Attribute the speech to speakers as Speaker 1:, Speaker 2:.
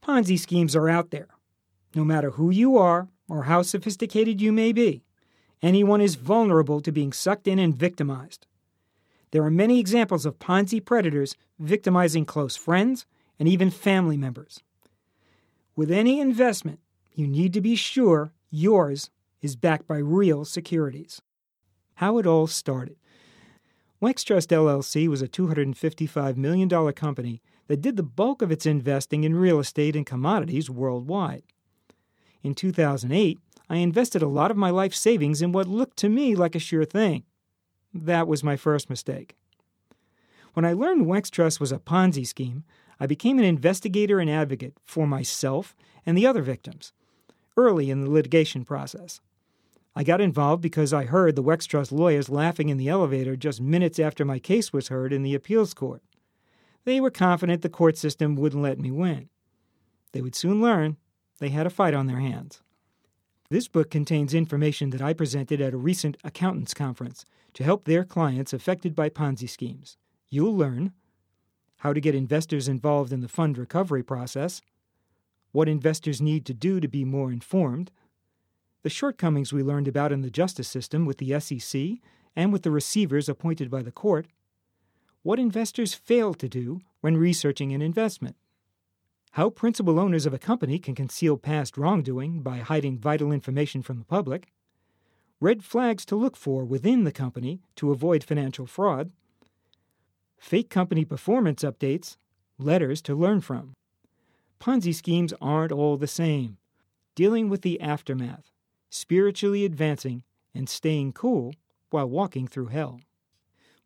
Speaker 1: Ponzi schemes are out there. No matter who you are or how sophisticated you may be, anyone is vulnerable to being sucked in and victimized. There are many examples of Ponzi predators victimizing close friends and even family members. With any investment, you need to be sure yours is backed by real securities. How it all started. Wex Trust LLC was a $255 million company that did the bulk of its investing in real estate and commodities worldwide. In 2008, I invested a lot of my life savings in what looked to me like a sure thing. That was my first mistake. When I learned Wex Trust was a Ponzi scheme, I became an investigator and advocate for myself and the other victims early in the litigation process. I got involved because I heard the Wex Trust lawyers laughing in the elevator just minutes after my case was heard in the appeals court. They were confident the court system wouldn't let me win. They would soon learn they had a fight on their hands. This book contains information that I presented at a recent accountants conference to help their clients affected by Ponzi schemes. You'll learn how to get investors involved in the fund recovery process, what investors need to do to be more informed, the shortcomings we learned about in the justice system with the SEC and with the receivers appointed by the court, what investors fail to do when researching an investment, how principal owners of a company can conceal past wrongdoing by hiding vital information from the public, red flags to look for within the company to avoid financial fraud, fake company performance updates, letters to learn from. Ponzi schemes aren't all the same. Dealing with the aftermath, spiritually advancing, and staying cool while walking through hell.